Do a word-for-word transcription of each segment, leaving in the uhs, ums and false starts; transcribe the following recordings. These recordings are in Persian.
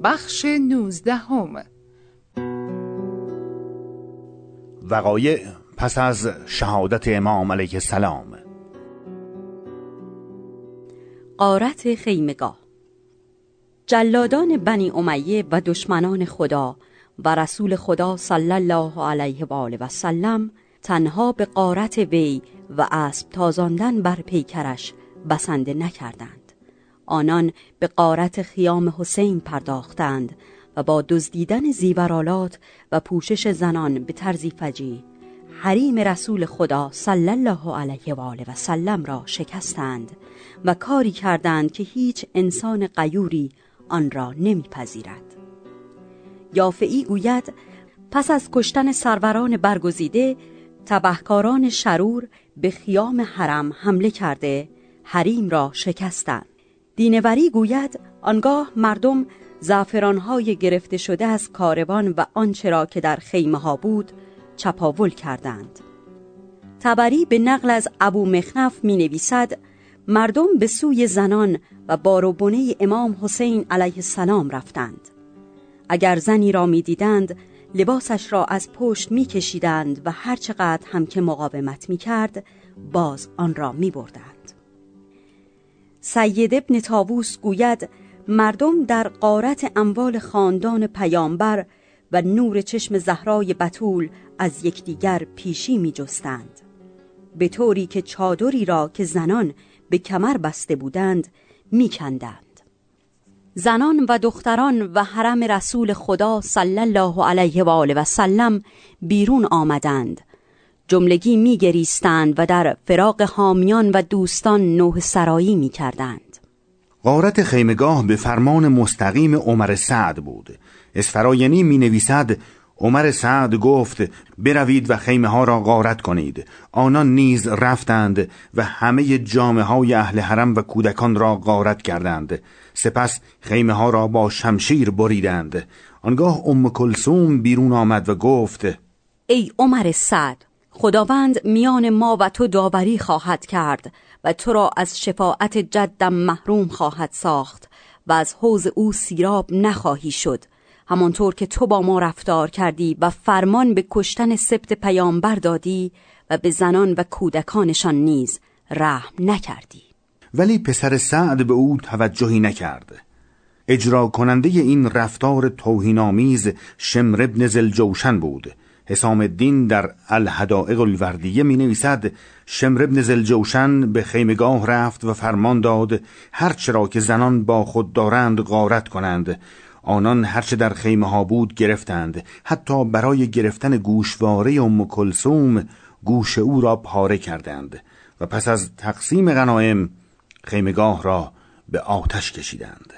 بخش نوزدهم. وقایع پس از شهادت امام علیه السلام. غارت خیمگاه. جلادان بنی امیه و دشمنان خدا و رسول خدا صلی الله علیه و آله و سلم تنها به غارت وی و اسب تازاندن بر پیکرش بسنده نکردند. آنان به غارت خیام حسین پرداختند و با دزدیدن زیورآلات و پوشش زنان به طرزی فجیع حریم رسول خدا صلی الله علیه و آله و سلم را شکستند و کاری کردند که هیچ انسان غیوری آن را نمیپذیرد. یافعی گوید پس از کشتن سروران برگزیده، تبهکاران شرور به خیام حرم حمله کرده حریم را شکستند. دینوری گوید آنگاه مردم زعفران‌های گرفته شده از کاروان و آنچه را که در خیمه ها بود چپاول کردند. طبری به نقل از ابو مخنف می نویسد مردم به سوی زنان و بار و بنه امام حسین علیه السلام رفتند. اگر زنی را می دیدند لباسش را از پشت می کشیدند و هر چقدر هم که مقاومت می کرد باز آن را می بردند. سید ابن طاووس گوید مردم در غارت اموال خاندان پیامبر و نور چشم زهرای بتول از یکدیگر پیشی می جستند، به طوری که چادری را که زنان به کمر بسته بودند می کندند. زنان و دختران و حرم رسول خدا صلی الله علیه و آله و سلم بیرون آمدند، جملگی می گریستند و در فراق حامیان و دوستان نوح سرایی می کردند. غارت خیمگاه به فرمان مستقیم عمر سعد بود. اسفراینی می نویسد عمر سعد گفت بروید و خیمه ها را غارت کنید. آنان نیز رفتند و همه جامه های اهل حرم و کودکان را غارت کردند. سپس خیمه ها را با شمشیر بریدند. آنگاه ام کلثوم بیرون آمد و گفت ای عمر سعد، خداوند میان ما و تو داوری خواهد کرد و تو را از شفاعت جدم محروم خواهد ساخت و از حوض او سیراب نخواهی شد، همانطور که تو با ما رفتار کردی و فرمان به کشتن سبط پیامبر دادی و به زنان و کودکانشان نیز رحم نکردی. ولی پسر سعد به او توجهی نکرد. اجرا کننده این رفتار توهین‌آمیز شمر ابن ذوالجوشن بود. حسام الدین در الحدائق الوردیه می نویسد شمر ابن ذوالجوشن به خیمگاه رفت و فرمان داد هر چرا که زنان با خود دارند غارت کنند. آنان هرچه در خیمه ها بود گرفتند، حتی برای گرفتن گوشواره ام کلثوم گوش او را پاره کردند و پس از تقسیم غنایم خیمگاه را به آتش کشیدند.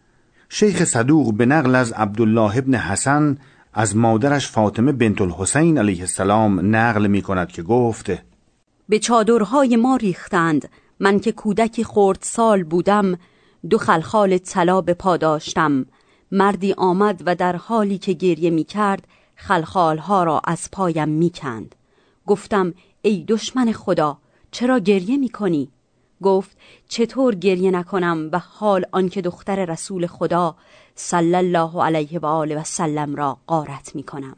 شیخ صدوق به نقل از عبدالله ابن حسن از مادرش فاطمه بنت الحسین علیه السلام نقل می کند که گفت به چادرهای ما ریختند، من که کودکی خردسال بودم دو خلخال طلا به پا داشتم. مردی آمد و در حالی که گریه می کرد خلخالها را از پایم می کند. گفتم ای دشمن خدا، چرا گریه می کنی؟ گفت چطور گریه نکنم و حال آنکه دختر رسول خدا صلی الله علیه و آله و سلم را غارت می کنم.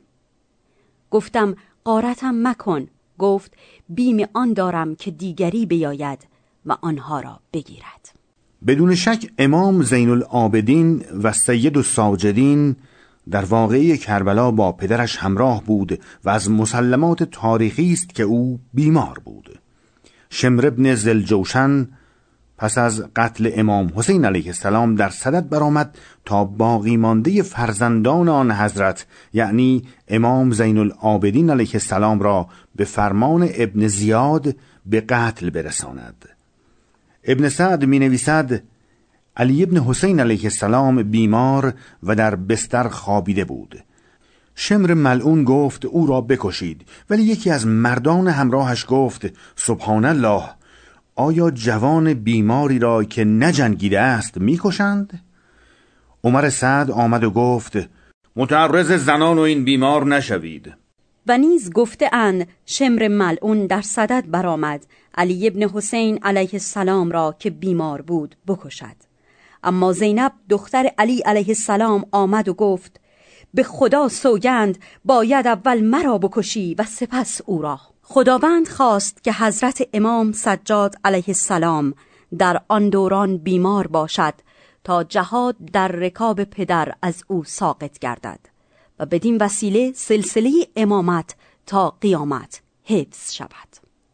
گفتم غارتم مکن. گفت بیم آن دارم که دیگری بیاید و آنها را بگیرد. بدون شک امام زین العابدین و سید الساجدین در واقعه کربلا با پدرش همراه بود و از مسلمات تاریخی است که او بیمار بود. شمر ابن ذوالجوشن پس از قتل امام حسین علیه السلام در صدد برآمد تا باقی مانده فرزندان آن حضرت یعنی امام زین العابدین علیه السلام را به فرمان ابن زیاد به قتل برساند. ابن سعد می نویسد علی ابن حسین علیه السلام بیمار و در بستر خوابیده بود. شمر ملعون گفت او را بکشید، ولی یکی از مردان همراهش گفت سبحان الله، آیا جوان بیماری را که نجنگیده است میکشند؟ عمر سعد آمد و گفت متعرض زنان و این بیمار نشوید. و نیز گفته اند شمر ملعون در صدد برآمد علی ابن حسین علیه السلام را که بیمار بود بکشد. اما زینب دختر علی علیه السلام آمد و گفت به خدا سوگند باید اول مرا بکشی و سپس او را. خداوند خواست که حضرت امام سجاد علیه السلام در آن دوران بیمار باشد تا جهاد در رکاب پدر از او ساقط گردد و بدین وسیله سلسله امامت تا قیامت حفظ شود.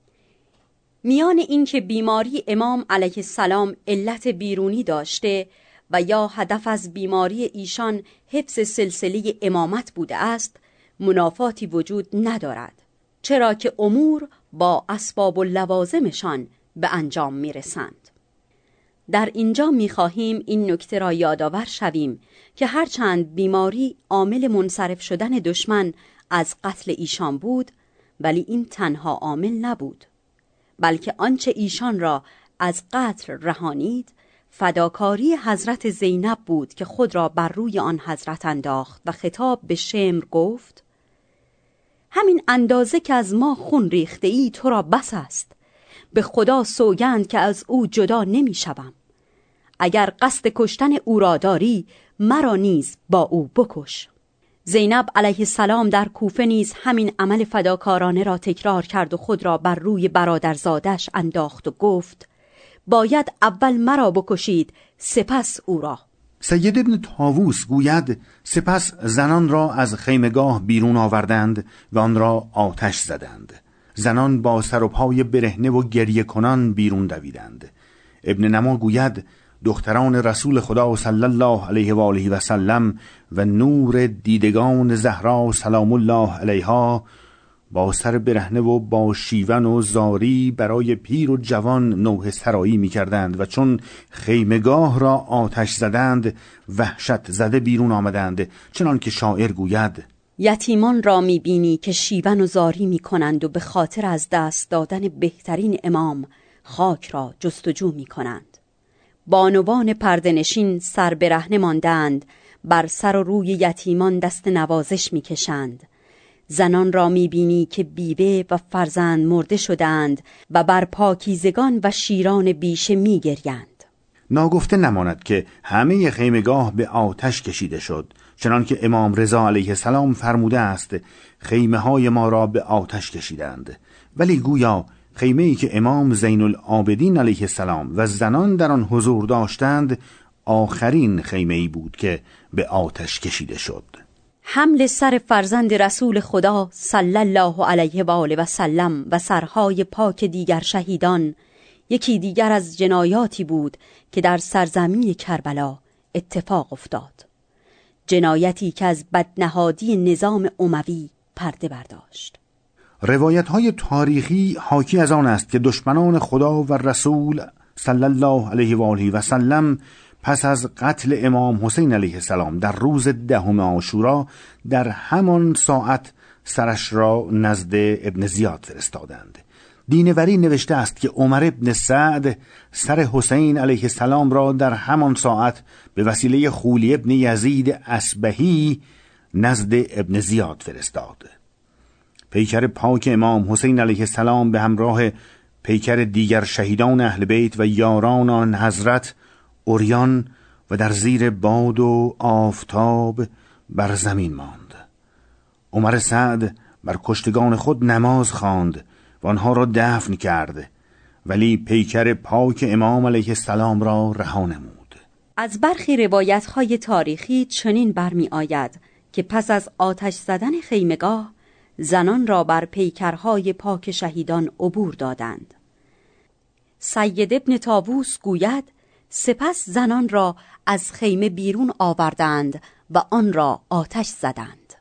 میان اینکه بیماری امام علیه السلام علت بیرونی داشته و یا هدف از بیماری ایشان حفظ سلسله امامت بوده است، منافاتی وجود ندارد، چرا که امور با اسباب و لوازمشان به انجام میرسند. در اینجا میخواهیم این نکته را یادآور شویم که هرچند بیماری عامل منصرف شدن دشمن از قتل ایشان بود، ولی این تنها عامل نبود، بلکه آنچه ایشان را از قتل رهانید فداکاری حضرت زینب بود که خود را بر روی آن حضرت انداخت و خطاب به شمر گفت همین اندازه که از ما خون ریخته ای تو را بس است، به خدا سوگند که از او جدا نمی شوم. اگر قصد کشتن او را داری مرا نیز با او بکش. زینب علیه السلام در کوفه نیز همین عمل فداکارانه را تکرار کرد و خود را بر روی برادرزادش انداخت و گفت باید اول مرا بکشید سپس او را. سید ابن طاووس گوید سپس زنان را از خیمگاه بیرون آوردند و آن را آتش زدند. زنان با سر و پای برهنه و گریه کنان بیرون دویدند. ابن نما گوید دختران رسول خدا صلی الله علیه و آله و سلم و نور دیدگان زهرا سلام الله علیها با سر برهنه و با شیون و زاری برای پیر و جوان نوحه سرایی می کردند و چون خیمگاه را آتش زدند وحشت زده بیرون آمدند، چنان که شاعر گوید یتیمان را می بینی که شیون و زاری می کنند و به خاطر از دست دادن بهترین امام خاک را جستجو می کنند. بانوان پرده‌نشین سر برهنه ماندند، بر سر و روی یتیمان دست نوازش می کشند. زنان را می بینی که بیوه و فرزند مرده شدند و بر پاکیزگان و شیران بیشه می گریند. ناگفته نماند که همه خیمگاه به آتش کشیده شد، چنان که امام رضا علیه السلام فرموده است خیمه های ما را به آتش کشیدند. ولی گویا خیمه ای که امام زین العابدین علیه السلام و زنان در آن حضور داشتند آخرین خیمه ای بود که به آتش کشیده شد. حمل سر فرزند رسول خدا صلی الله علیه و آله و سلم و سرهای پاک دیگر شهیدان یکی دیگر از جنایاتی بود که در سرزمین کربلا اتفاق افتاد، جنایتی که از بدنهادی نظام اموی پرده برداشت. روایت های تاریخی حاکی از آن است که دشمنان خدا و رسول صلی الله علیه و آله و سلم پس از قتل امام حسین علیه السلام در روز دهم عاشورا در همان ساعت سرش را نزد ابن زیاد فرستادند. دینوری نوشته است که عمر ابن سعد سر حسین علیه السلام را در همان ساعت به وسیله خولی ابن یزید اسبهی نزد ابن زیاد فرستاد. پیکر پاک امام حسین علیه السلام به همراه پیکر دیگر شهیدان اهل بیت و یاران آن حضرت عریان و در زیر باد و آفتاب بر زمین ماند. عمر سعد بر کشتگان خود نماز خواند و آنها را دفن کرد، ولی پیکر پاک امام علیه السلام را رها نمود. از برخی روایت‌های تاریخی چنین برمی آید که پس از آتش زدن خیمگاه زنان را بر پیکرهای پاک شهیدان عبور دادند. سید ابن طاووس گوید سپس زنان را از خیمه بیرون آوردند و آن را آتش زدند.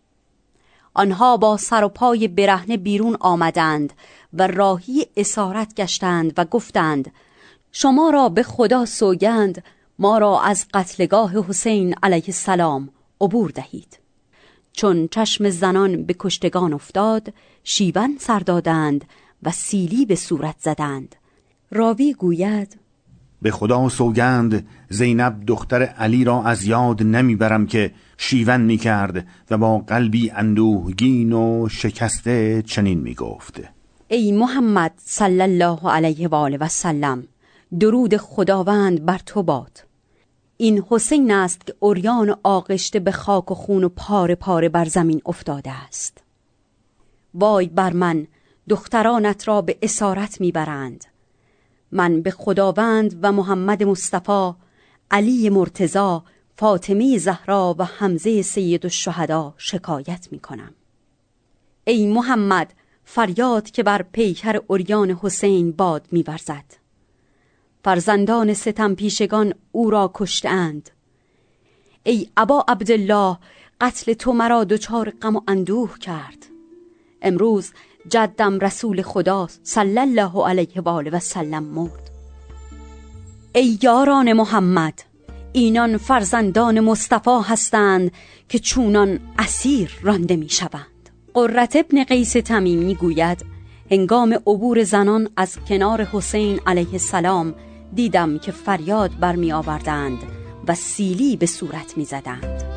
آنها با سر و پای برهنه بیرون آمدند و راهی اسارت گشتند و گفتند شما را به خدا سوگند ما را از قتلگاه حسین علیه السلام عبور دهید. چون چشم زنان به کشتگان افتاد شیون سر دادند و سیلی به صورت زدند. راوی گوید به خدا سوگند زینب دختر علی را از یاد نمیبرم که شیون میکرد و با قلبی اندوهگین و شکسته چنین میگفت ای محمد صلی الله علیه و آله و سلم، درود خداوند بر تو باد. این حسین است که عریان و آغشته به خاک و خون و پاره پاره بر زمین افتاده است. وای بر من، دخترانت را به اسارت میبرند. من به خداوند و محمد مصطفی، علی مرتضی، فاطمه زهرا و حمزه سید الشهدا شکایت میکنم. ای محمد، فریاد که بر پیکر عریان حسین باد می‌ورزد. فرزندان ستم پیشگان او را کشته‌اند. ای ابا عبدالله، قتل تو مرا دچار غم و اندوه کرد. امروز جدم رسول خدا صلی الله علیه و آله و سلم مرد. ای یاران محمد، اینان فرزندان مصطفی هستند که چونان اسیر رانده می‌شوند. قرة ابن قیس تمیمی گوید هنگام عبور زنان از کنار حسین علیه السلام دیدم که فریاد برمی آوردند و سیلی به صورت می زدند.